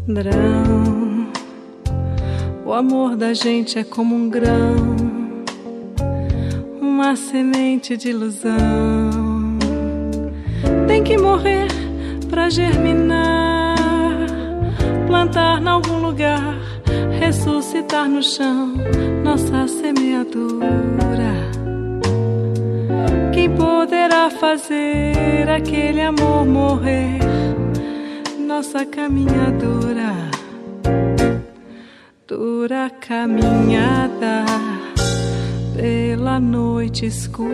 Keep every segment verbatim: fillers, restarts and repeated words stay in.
Drão, o amor da gente é como um grão, uma semente de ilusão. Tem que morrer pra germinar, plantar em algum lugar, ressuscitar no chão nossa semeadura. Quem poderá fazer aquele amor morrer? Nossa caminhadura, dura caminhada pela noite escura.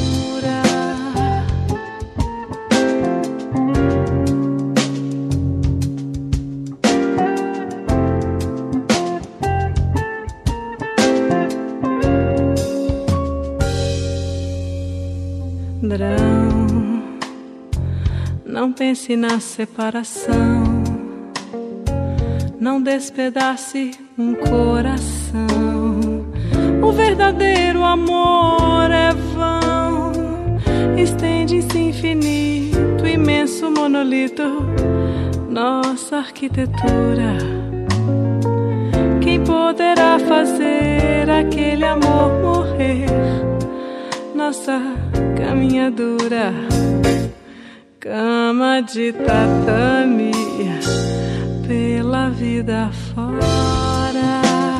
Drão, não pense na separação, não despedace um coração. O verdadeiro amor é vão, estende-se infinito, imenso monolito, nossa arquitetura. Quem poderá fazer aquele amor morrer? Nossa caminhadura, cama de tatame pela vida fora.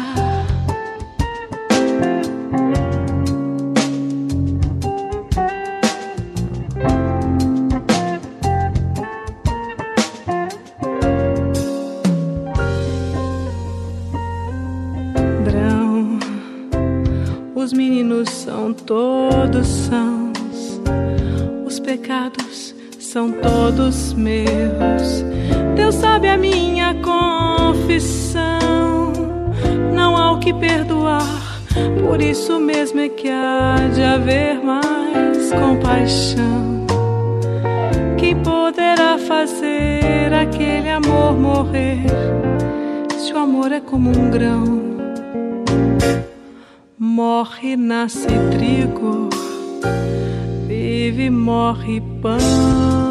Drão, os meninos são todos sãos, os pecados são todos meus. Deus sabe a minha confissão, não há o que perdoar, por isso mesmo é que há de haver mais compaixão. Quem poderá fazer aquele amor morrer? Se o amor é como um grão, morre, nasce trigo, vive, morre pão.